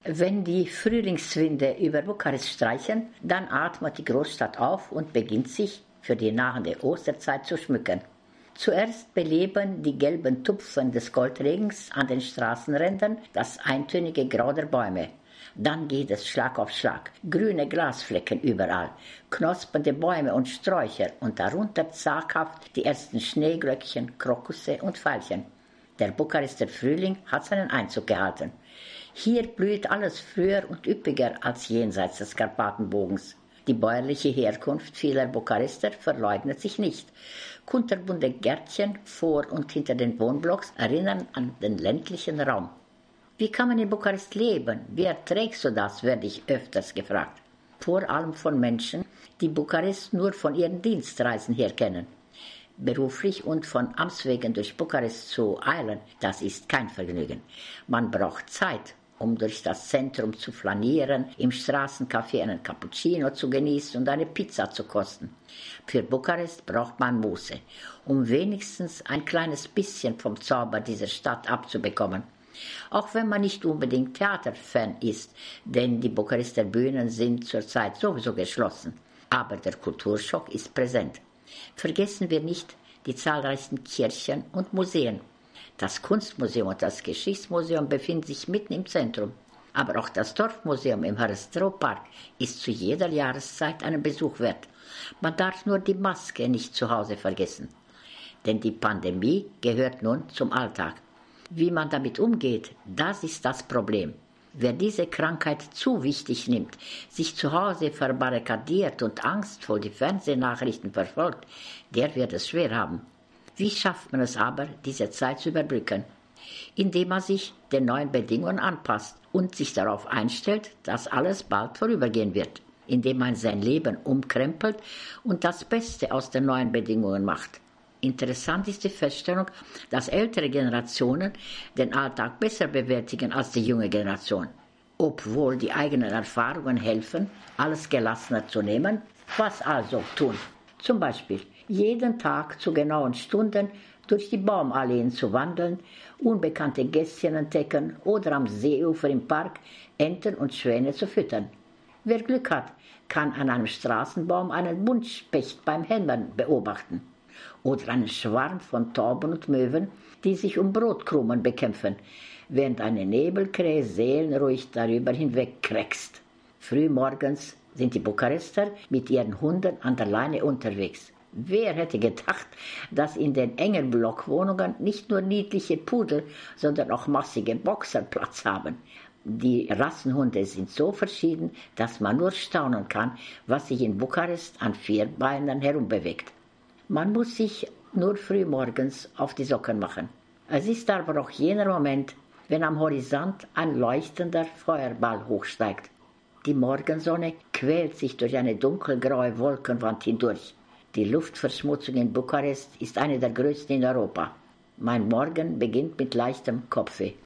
Wenn die Frühlingswinde über Bukarest streichen, dann atmet die Großstadt auf und beginnt sich für die nahende Osterzeit zu schmücken. Zuerst beleben die gelben Tupfen des Goldregens an den Straßenrändern das eintönige Grau der Bäume. Dann geht es Schlag auf Schlag. Grüne Glasflecken überall, knospende Bäume und Sträucher und darunter zaghaft die ersten Schneeglöckchen, Krokusse und Veilchen. Der Bukarester Frühling hat seinen Einzug gehalten. Hier blüht alles früher und üppiger als jenseits des Karpatenbogens. Die bäuerliche Herkunft vieler Bukarester verleugnet sich nicht. Kunterbunte Gärtchen vor und hinter den Wohnblocks erinnern an den ländlichen Raum. Wie kann man in Bukarest leben? Wie erträgst du das, werde ich öfters gefragt. Vor allem von Menschen, die Bukarest nur von ihren Dienstreisen her kennen. Beruflich und von Amts wegen durch Bukarest zu eilen, das ist kein Vergnügen. Man braucht Zeit, um durch das Zentrum zu flanieren, im Straßencafé einen Cappuccino zu genießen und eine Pizza zu kosten. Für Bukarest braucht man Muße, um wenigstens ein kleines bisschen vom Zauber dieser Stadt abzubekommen. Auch wenn man nicht unbedingt Theaterfan ist, denn die Bukarester Bühnen sind zurzeit sowieso geschlossen. Aber der Kulturschock ist präsent. Vergessen wir nicht die zahlreichen Kirchen und Museen. Das Kunstmuseum und das Geschichtsmuseum befinden sich mitten im Zentrum. Aber auch das Dorfmuseum im Harstro-Park ist zu jeder Jahreszeit einen Besuch wert. Man darf nur die Maske nicht zu Hause vergessen. Denn die Pandemie gehört nun zum Alltag. Wie man damit umgeht, das ist das Problem. Wer diese Krankheit zu wichtig nimmt, sich zu Hause verbarrikadiert und angstvoll die Fernsehnachrichten verfolgt, der wird es schwer haben. Wie schafft man es aber, diese Zeit zu überbrücken? Indem man sich den neuen Bedingungen anpasst und sich darauf einstellt, dass alles bald vorübergehen wird. Indem man sein Leben umkrempelt und das Beste aus den neuen Bedingungen macht. Interessant ist die Feststellung, dass ältere Generationen den Alltag besser bewältigen als die junge Generation. Obwohl die eigenen Erfahrungen helfen, alles gelassener zu nehmen, was also tun? Zum Beispiel jeden Tag zu genauen Stunden durch die Baumalleen zu wandeln, unbekannte Gässchen entdecken oder am Seeufer im Park Enten und Schwäne zu füttern. Wer Glück hat, kann an einem Straßenbaum einen Buntspecht beim Hämmern beobachten. Oder einen Schwarm von Tauben und Möwen, die sich um Brotkrumen bekämpfen, während eine Nebelkrähe seelenruhig darüber hinwegkrächzt. Frühmorgens sind die Bukarester mit ihren Hunden an der Leine unterwegs. Wer hätte gedacht, dass in den engen Blockwohnungen nicht nur niedliche Pudel, sondern auch massige Boxer Platz haben. Die Rassenhunde sind so verschieden, dass man nur staunen kann, was sich in Bukarest an Vierbeinern herumbewegt. Man muss sich nur frühmorgens auf die Socken machen. Es ist aber auch jener Moment, wenn am Horizont ein leuchtender Feuerball hochsteigt. Die Morgensonne quält sich durch eine dunkelgraue Wolkenwand hindurch. Die Luftverschmutzung in Bukarest ist eine der größten in Europa. Mein Morgen beginnt mit leichtem Kopfweh.